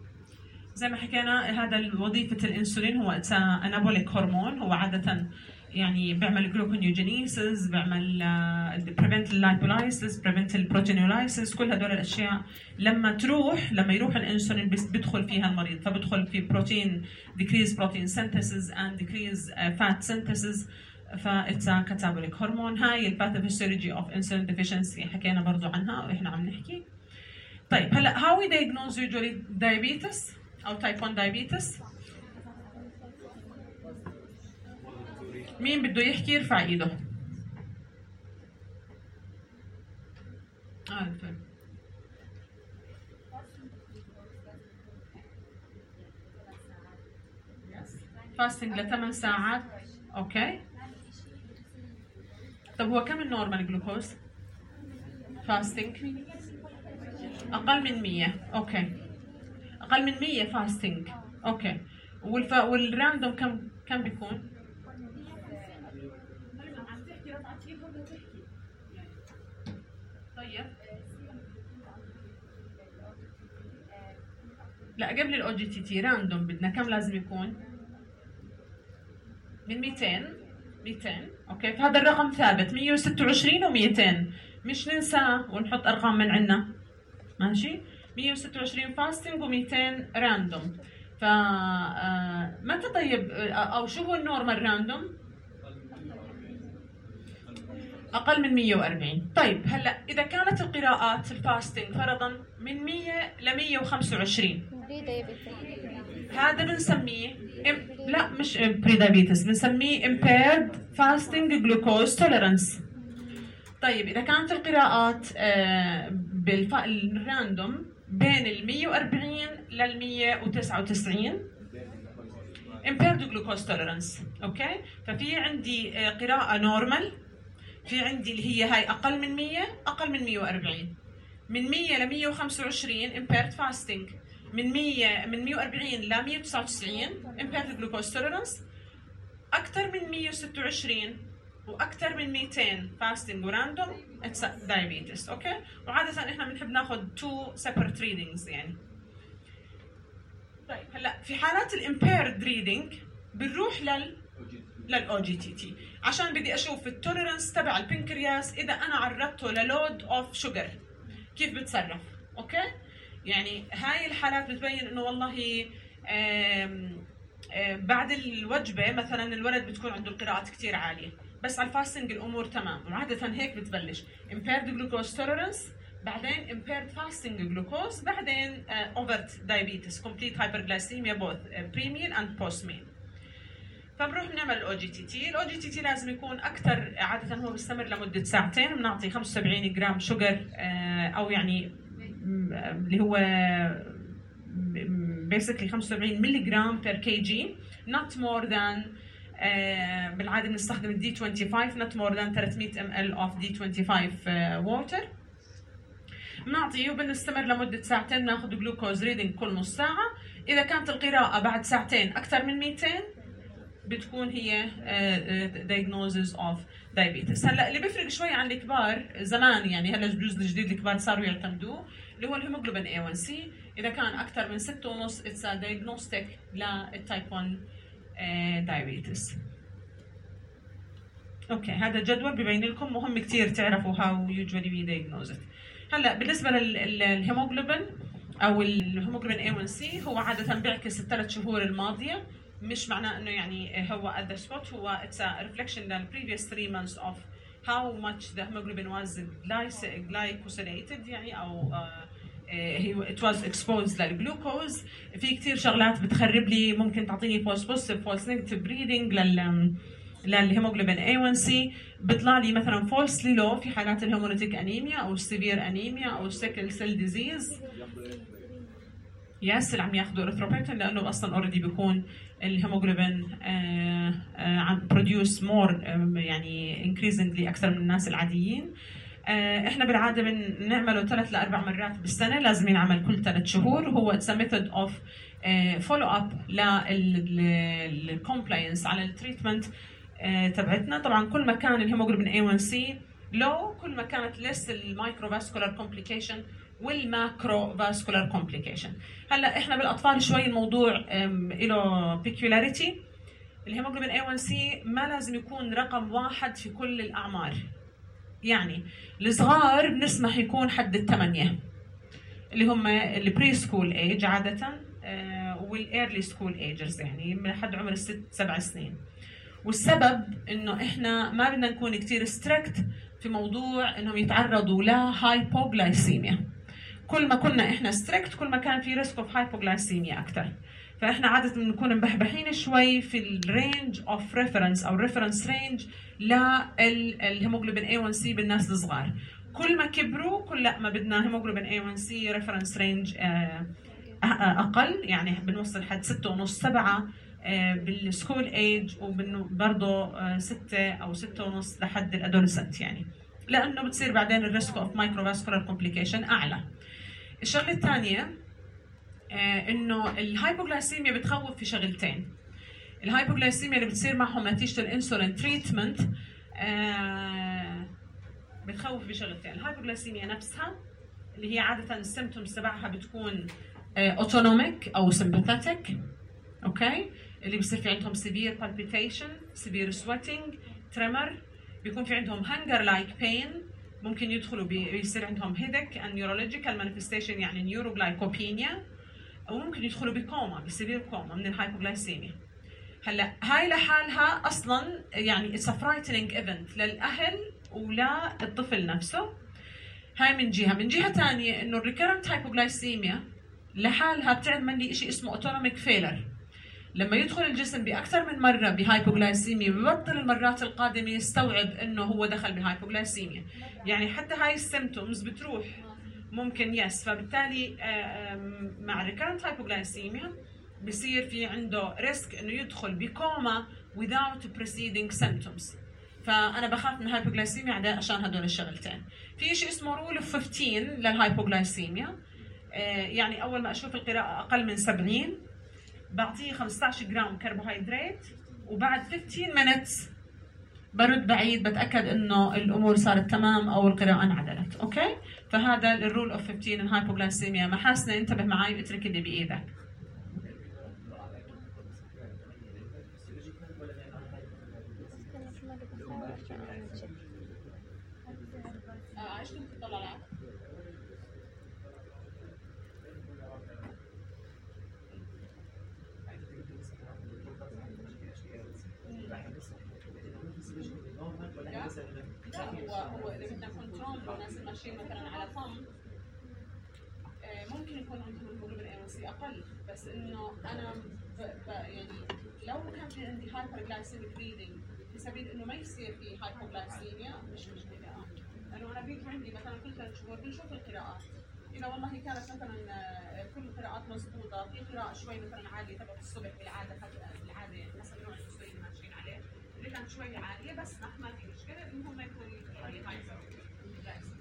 زي ما حكينا، هذا وظيفه الانسولين هو انابوليك هرمون. هو عاده يعني بيعمل جلوكونيوجينيسيس، بيعمل بريفنت اللايبولايسيس، بريفنت البروتينولايسيس. كل هدول الاشياء لما تروح لما يروح الانسولين بيدخل فيها المريض، فبدخل في بروتين decrease protein synthesis and decrease uh, fat synthesis. فإتس كاتابوليك هرمون. هاي الباثوفيسيولوجي اوف انسولين ديفيشنسي حكينا برضو عنها واحنا عم نحكي. طيب هلا how we diagnose usually diabetes او type one diabetes؟ مين بده يحكي يرفع ايده. اه فهم. فاستنج لثمان ساعات. اوكي. طب هو كم النورمال جلوكوز؟ فاستنج اقل من مية. اوكي. اقل من مية فاستنج. اوكي. والف... والراندوم كم كم بيكون؟ طيب لا قبل الاو جي تي تي راندوم بدنا كم لازم يكون؟ من مئتين. مئتين. اوكي. فهذا الرقم ثابت مية وستة وعشرين و200، مش ننساه ونحط ارقام من عندنا. ماشي. مية وستة وعشرين فاستنج و200 راندوم. ف متى طيب او شو هو النورمال راندوم؟ اقل من مية وأربعين. طيب هلا اذا كانت القراءات الفاستنج فرضا من مية ل مية وخمسة وعشرين، هذا بنسميه إم... لا مش بري دايابيتس، بنسميه impaired fasting glucose tolerance. طيب اذا كانت القراءات آه بالف... الراندوم بين ال مية وأربعين لل مية وتسعة وتسعين impaired glucose tolerance. اوكي. ففي عندي آه قراءة نورمال، في عندي اللي هي هاي اقل من مية، اقل من مية وأربعين. من مية ل مية وخمسة وعشرين impaired fasting. من مية من مية وأربعين ل مية وتسعة وتسعين impaired glucose tolerance. اكثر من مية وستة وعشرين واكثر من مئتين fasting وراندوم it's diabetes. اوكي. وعاده احنا بنحب ناخذ two separate readings يعني. طيب هلا في حالات الامبيرد ريدنج بنروح لل للاو جي تي تي عشان بدي اشوف التوليرنس تبع البنكرياس اذا انا عرضته للود اوف شوجر كيف بتصرف. اوكي. يعني هاي الحالات بتبين انه والله آم آم بعد الوجبه مثلا الولد بتكون عنده القراءات كثير عاليه، بس على الفاستنج الامور تمام. وعاده هيك بتبلش impaired glucose tolerance، بعدين impaired fasting glucose، بعدين uh, overt diabetes complete hyperglycemia both uh, pre-meal and post-meal. فبنروح بنعمل الاو جي تي تي. الاو جي تي تي لازم يكون اكثر، عاده هو بيستمر لمده ساعتين. بنعطي خمسة وسبعين جرام شوجر او يعني اللي هو basically خمسة وسبعين ملي جرام per kg not more than uh, بالعاده بنستخدم الدي خمسة وعشرين not more than ثلاثمية إم إل of دي خمسة وعشرين water. بنعطيه وبنستمر لمده ساعتين. بناخذ جلوكوز ريدنج كل نص ساعه. اذا كانت القراءه بعد ساعتين اكثر من مئتين بتكون هي uh, diagnosis of diabetes. هلا اللي بيفرق شوي عن الكبار زمان يعني، هلا بجوز الجديد الكبار صاروا يعتمدوه اللي هو الهيموجلوبين إيه ون سي. اذا كان اكثر من ستة ونص it's a diagnostic للتايب واحد uh, diabetes. اوكي. هذا جدول ببين لكم، مهم كثير تعرفوا how usually we diagnose it. هلا بالنسبه للهيموجلوبين او الهيموجلوبين إيه ون سي هو عاده بيعكس الثلاث شهور الماضيه، مش معناه انه يعني هو at the spot. هو it's a reflection of the previous three months of how much the hemoglobin was glycosylated يعني او uh, it was exposed للجلوكوز. في كثير شغلات بتخرب لي، ممكن تعطيني false positive false negative reading لل للهيموجلوبين إيه ون سي. بيطلع لي مثلا falsely low في حالات الهيموليتيك انيميا او السيفير انيميا او السيكل سيل ديزيز. يس اللي عم ياخذوا اريثروبويتين لانه اصلا اوريدي بيكون الهيموجلوبين عم بروديوس مور يعني انكريزنجلي اكثر من الناس العاديين. احنا بالعاده بنعمله ثلاث لاربع مرات بالسنه، لازم ينعمل كل ثلاث شهور. هو اتس ميثود اوف فولو اب للكومبلاينس على التريتمنت تبعتنا. طبعا كل ما كان الهيموجلوبين إيه ون سي لو كل ما كانت ليس المايكروفاسكولار كومبليكيشن والماكرو فاسكولار كومبليكيشن. هلا احنا بالاطفال شوي الموضوع له بيكيولاريتي. الهيموجلوبين إيه وان سي ما لازم يكون رقم واحد في كل الأعمار. يعني الصغار بنسمح يكون حد الثمانية اللي هم البري سكول ايج عادة، والايرلي سكول ايجرز يعني من حد عمر الست سبع سنين. والسبب انه احنا ما بدنا نكون كثير ستريكت في موضوع انهم يتعرضوا لهايبوغلايسيميا. كل ما كنا احنا ستريكت كل ما كان في ريسك اوف هايبوغلايسيميا اكثر. فاحنا عاده بنكون مبحبحين شوي في الرينج اوف ريفرنس او ريفرنس رينج للهيموجلوبين إيه وان سي بالناس الصغار. كل ما كبروا كل لا ما بدنا هيموجلوبين إيه وان سي ريفرنس رينج اقل، يعني بنوصل حد ستة ونص سبعة بالسكول ايج، وبرضه ستة او ستة ونص لحد الادوليسنت، يعني لانه بتصير بعدين الريسك اوف مايكروفاسكولار كومبليكيشن اعلى. الشغله الثانيه انه الهايبوغلايسيميا بتخوف في شغلتين. الهايبوغلايسيميا اللي بتصير معهم نتيجه الانسولين تريتمنت بتخوف بشغلتين. الهايبوغلايسيميا نفسها اللي هي عاده السيمبتومز تبعها بتكون اوتونوميك او سمباثيك، اوكي، اللي بيصير في عندهم سيفير palpitation، سيفير sweating، تريمر، بيكون في عندهم hunger like pain، ممكن يدخلوا بيصير عندهم headache and neurological manifestation يعني نيوروغلايكوبينيا، او ممكن يدخلوا بكوما بسيفير كوما من الهايبوغلايسيميا. هلا هاي لحالها اصلا يعني it's a frightening event للاهل وللطفل نفسه. هاي من جهه. من جهه ثانيه انه الريكرنت هايبوغلايسيميا لحالها بتعمل لي شيء اسمه اوتونوميك فيلر. لما يدخل الجسم باكثر من مره بهايبوغلايسيميا ببطل المرات القادمه يستوعب انه هو دخل بهايبوغلايسيميا، يعني حتى هاي السيمتومز بتروح ممكن يس. فبالتالي مع ريكرنت هايبوغلايسيميا بصير في عنده ريسك انه يدخل بكوما without preceding symptoms. فانا بخاف من الهايبوغلايسيميا عشان هدول الشغلتين. في شيء اسمه رول اوف خمستاشر للهايبوغلايسيميا، يعني اول ما اشوف القراءه اقل من سبعين بعطيه خمسة عشر جرام كربوهيدرات، وبعد خمستاشر minutes برد بعيد بتاكد انه الامور صارت تمام او القراءه انعدلت. اوكي، فهذا الرول اوف خمستاشر الهايبوغلايسيميا. محاسنه انتبه معي واترك اللي بايدك. ايش كنت تطلع لك؟ لا هو هو اذا بدنا كنترول والناس ماشيين مثلا على فم ممكن يكون عندهم الهيموجلوبين إيه وان سي اقل، بس انه انا ب ب يعني لو كان في عندي هايبرغلايسيميك ريدنج في سبيل انه ما يصير في هايبوغلايسيميا مش مشكله. اه لانه انا بيجي عندي مثلا كل ثلاث شهور بنشوف القراءات، اذا والله كانت مثلا كل القراءات مضبوطه، في قراءه شوي مثلا عاليه تبع الصبح بالعاده بالعاده يعني مثلا نوع الشوي اللي ماشيين عليه اللي كانت شوي عاليه، بس ما في مشكله المهم يكون هايبوغلايسيميا.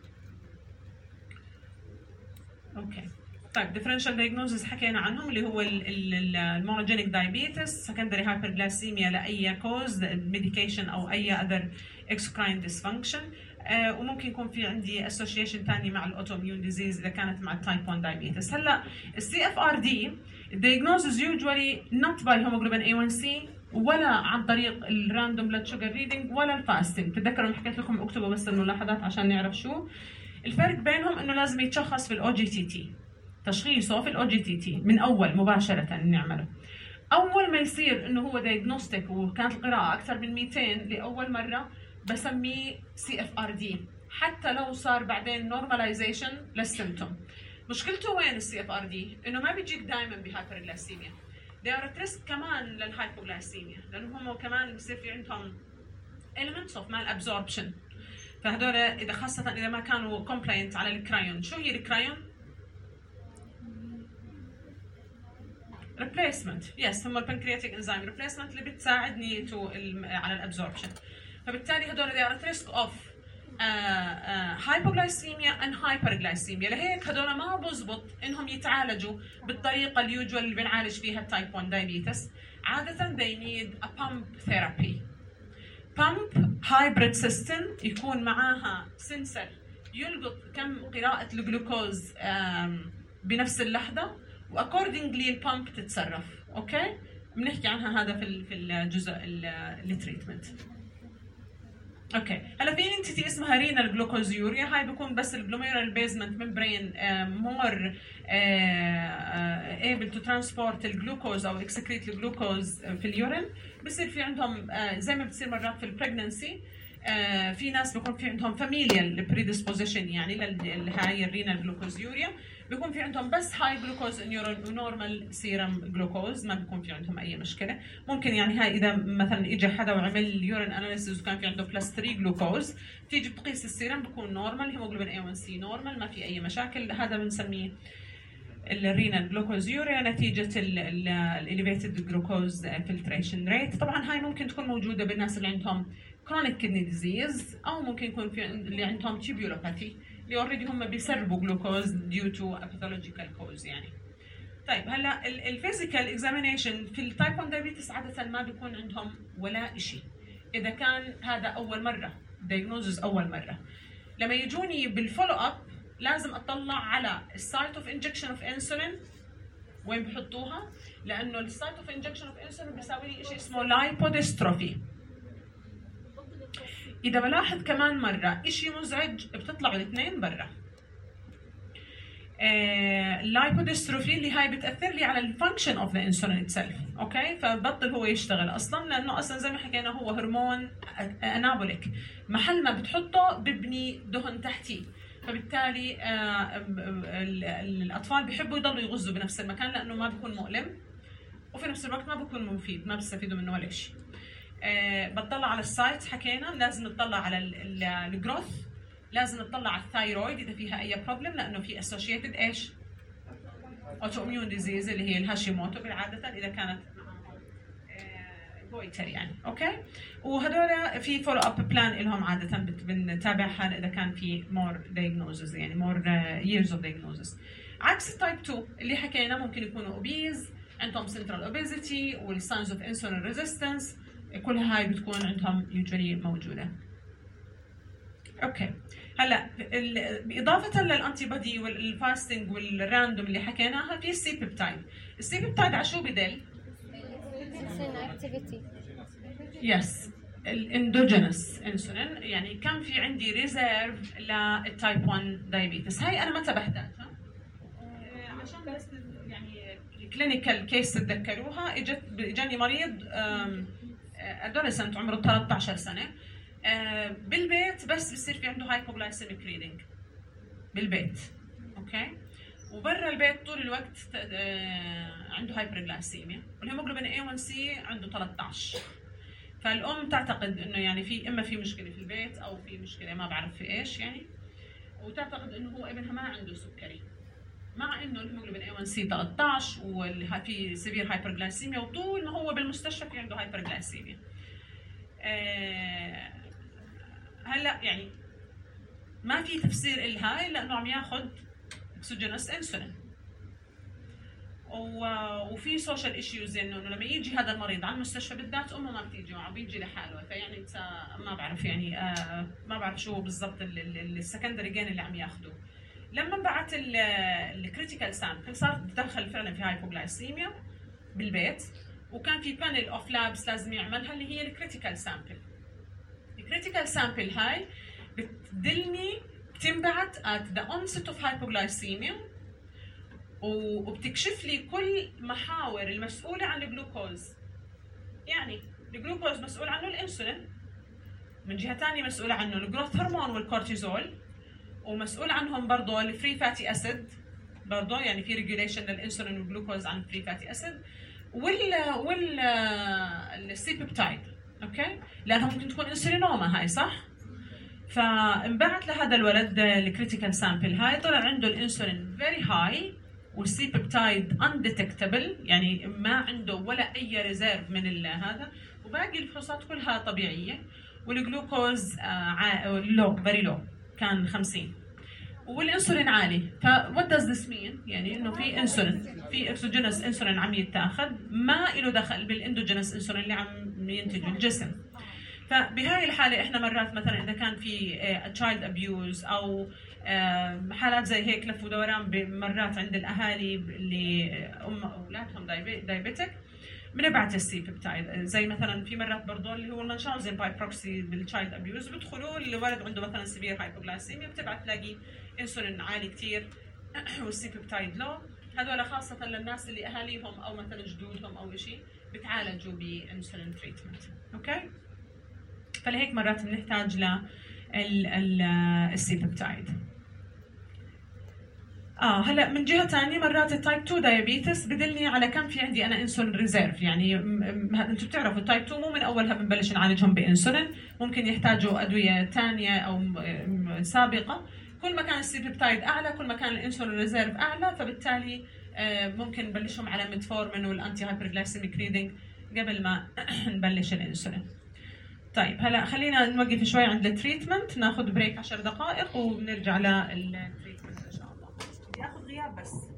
اوكي طيب ديفرنشال دايجنوزز حكينا عنهم اللي هو المونوجينيك دايابيتس، سكندري هايبرغلايسيميا لاي كوز ميديكيشن او اي اذر اكسكراين ديسفانكشن، آه وممكن يكون في عندي اسوشيشن ثاني مع الاوتوميون ديزيز اذا كانت مع التايب واحد دايابيتس. هلا السي اف ار دي الدايجنوزز يوجوالي نوت باي هيموجلوبين إيه وان سي ولا عن طريق الراندوم بلاد شوجر ريدنج ولا الفاستنج. تذكروا اللي حكيت لكم اكتبوا بس الملاحظات عشان نعرف شو الفرق بينهم. انه لازم يتشخص في الاو جي تي تي، تشخيصه في الاو جي تي تي من اول مباشره نعمله. اول ما يصير انه هو دايجنوستيك وكانت القراءه اكثر من مئتين لاول مره بسميه سي اف ار دي، حتى لو صار بعدين نورماليزيشن للسيمتوم. مشكلته وين السي اف ار دي؟ انه ما بيجيك دائما بهايبرغلايسيميا. they are at risk كمان للهايبوغلايسيميا لانه هم كمان بصير في عندهم elements of malabsorption. فهدول اذا خاصه اذا ما كانوا compliant على الكرايون. شو هي الكرايون؟ replacement يس هم البنكرياتيك انزيم ريبليسمنت اللي بتساعدني تو على الابزوربشن. فبالتالي هدول they are at risk of هايبوغلايسيميا and hyperglycemia. لهيك هدول ما بزبط انهم يتعالجوا بالطريقه اليوجوال اللي بنعالج فيها التايب واحد دايابيتس. عاده they need a pump therapy. pump hybrid system يكون معاها سنسر يلقط كم قراءه الجلوكوز بنفس اللحظه واكوردنجلي البامب تتصرف. اوكي بنحكي عنها هذا في في الجزء التريتمنت. اوكي هلا في انتيتي اسمها رينال جلوكوزيوريا، هاي بيكون بس الجلوميرال بيزمنت ممبرين مور able to transport الجلوكوز او excrete الجلوكوز في اليورين. بصير في عندهم uh, زي ما بتصير مرات في البريجننسي uh, في ناس بيكون في عندهم familial predisposition يعني لهاي الرينال جلوكوزيوريا، بيكون في عندهم بس هاي جلوكوز ونورمال سيرم جلوكوز، ما بيكون في عندهم اي مشكله. ممكن يعني هاي اذا مثلا اجى حدا وعمل يورين اناليسيس وكان في عنده بلس ثلاثة جلوكوز، تيجي بتقيس السيرم بكون نورمال، هيموجلوبين إيه ون سي نورمال، ما في اي مشاكل. هذا بنسميه الرينال جلوكوزيوريا نتيجه الاليفيتد جلوكوز فلتريشن ريت. طبعا هاي ممكن تكون موجوده بالناس اللي عندهم كرونيك كدني ديزيز، او ممكن يكون في اللي عندهم تيبيولوباثي اللي اوريدي هم بيسربوا جلوكوز ديو تو باثولوجيكال كوز يعني. طيب هلا الفيزيكال اكزامينيشن في التايب واحد دايابيتس عاده ما بيكون عندهم ولا شيء اذا كان هذا اول مره دايجنوزز اول مره. لما يجوني بالفولو اب لازم اطلع على السايت اوف انجكشن اوف انسولين وين بحطوها، لانه السايت اوف انجكشن اوف انسولين بيساوي لي شيء اسمه لايبوديستروفي. إذا بلاحظ كمان مرة إشي مزعج بتطلعوا الاثنين برا. اللايبوديستروفي اللي هاي بتأثر لي على الفانكشن اوف ذا انسولين اتسلف، اوكي؟ فبطل هو يشتغل اصلا، لانه اصلا زي ما حكينا هو هرمون انابوليك، محل ما بتحطه ببني دهن تحتيه، فبالتالي الاطفال بيحبوا يضلوا يغزوا بنفس المكان لانه ما بيكون مؤلم وفي نفس الوقت ما بيكون مفيد، ما بيستفيدوا منه ولا شيء. أه بتطلع على السايت، حكينا لازم نطلع على الجروث، لازم نطلع على الثايرويد اذا فيها اي بروبلم لانه في اسوشيتد ايش؟ اوتو اميون ديزيز اللي هي الهاشيموتو بالعاده اذا كانت جويتر يعني، اوكي؟ وهذول في فولو اب بلان لهم عاده بنتابعها اذا كان في مور دايجنوزز يعني مور ييرز اوف دايجنوزز. عكس التايب اثنين اللي حكينا ممكن يكونوا اوبيز، عندهم سنترال اوبيزيتي والساينز اوف انسولين ريزيستنس، كلها هاي بتكون عندهم يوجوالي موجوده. اوكي هلا باضافه للانتي بودي والفاستنج والراندوم اللي حكيناها في السي بيبتايد. السي بيبتايد على شو بدل؟ يس الاندوجينس انسولين، يعني كان في عندي ريزيرف للتايب واحد دايابيتس. هاي انا متى بحتاجها؟ عشان بس يعني الكلينيكال كيس تتذكروها، اجت اجاني مريض ادوليسنت عمره ثلاثة عشر سنه بالبيت، بس بصير في عنده هايبوغلايسيميك ريدنج بالبيت، اوكي؟ وبرا البيت طول الوقت عنده هايبرغلايسيميا والهيموجلوبين إيه ون سي عنده ثلاثة عشر. فالام تعتقد انه يعني في اما في مشكله في البيت او في مشكله ما بعرف في ايش يعني، وتعتقد انه هو ابنها ما عنده سكري، مع انه الهيموجلوبين إيه ون سي ثلاثة عشر وفي سيفير هايبرغلايسيميا، وطول ما هو بالمستشفى في عنده هايبرغلايسيميا. أه هلا يعني ما في تفسير لهاي لانه عم ياخذ اكسوجينوس انسولين، وفي سوشيال ايشوز انه لما يجي هذا المريض على المستشفى بالذات امه ما بتيجي معه، بيجي لحاله، فيعني ما بعرف يعني آه ما بعرف شو بالضبط السكندري جين اللي عم ياخذه. لما بعت الكريتيكال سامبل صارت تدخل فعلا في هايبوغلايسيميا بالبيت، وكان في بانل اوف لابس لازم يعملها اللي هي الكريتيكال سامبل. الكريتيكال سامبل هاي بتدلني بتنبعت at the onset of hypoglycemia، وبتكشف لي كل محاور المسؤولة عن الجلوكوز. يعني الجلوكوز مسؤول عنه الانسولين، من جهة ثانية مسؤول عنه الجروث هرمون والكورتيزول، ومسؤول عنهم برضه الفري فاتي اسيد برضه، يعني في ريجوليشن للانسولين والجلوكوز عن الفري فاتي اسيد، وال وال السي بيبتايد، اوكي؟ لانها ممكن تكون انسولينوما هاي، صح؟ فانبعت لهذا الولد الكريتيكال سامبل هاي، طلع عنده الانسولين فيري هاي والسي بيبتايد انديتكتبل، يعني ما عنده ولا اي ريزيرف من هذا، وباقي الفحوصات كلها طبيعيه، والجلوكوز لو فيري لو كان خمسين، والانسولين عالي. فوات داز ذس مين؟ يعني انه في انسولين، في اكسوجينوس انسولين عم يتاخذ، ما له دخل بالاندوجينوس انسولين اللي عم ينتجه الجسم. فبهاي الحاله احنا مرات مثلا اذا كان في تشايلد ابيوز او حالات زي هيك لف ودوران مرات عند الاهالي اللي ام اولادهم دايبيتك، بنبعت السي بيبتايد. زي مثلا في مرات برضه اللي هو المنشاوزن باي بروكسي بالتشايلد ابيوز، بدخلوا الولد عنده مثلا سيفير هايبوغلايسيميا، بتبعت تلاقي انسولين عالي كثير والسي بيبتايد لو. هذول خاصه للناس اللي اهاليهم او مثلا جدودهم او شيء بتعالجوا بانسولين تريتمنت. اوكي، فلهيك مرات بنحتاج ل السي بيبتايد. اه هلا من جهه ثانيه مرات التايب اثنين دايابيتس بدلني على كم في عندي انا انسولين ريزيرف. يعني انتم بتعرفوا التايب اثنين مو من اولها بنبلش نعالجهم بانسولين، ممكن يحتاجوا ادويه ثانيه او سابقه. كل ما كان السي بيبتايد اعلى كل ما كان الانسولين ريزيرف اعلى، فبالتالي ممكن نبلشهم على ميتفورمين والانتي هايبرجلايسيميك ريدنج قبل ما نبلش الانسولين. طيب هلا خلينا نوقف شوي عند التريتمنت، ناخذ بريك عشر دقائق وبنرجع للتريتمنت ان شاء الله. بدي اخذ غياب بس.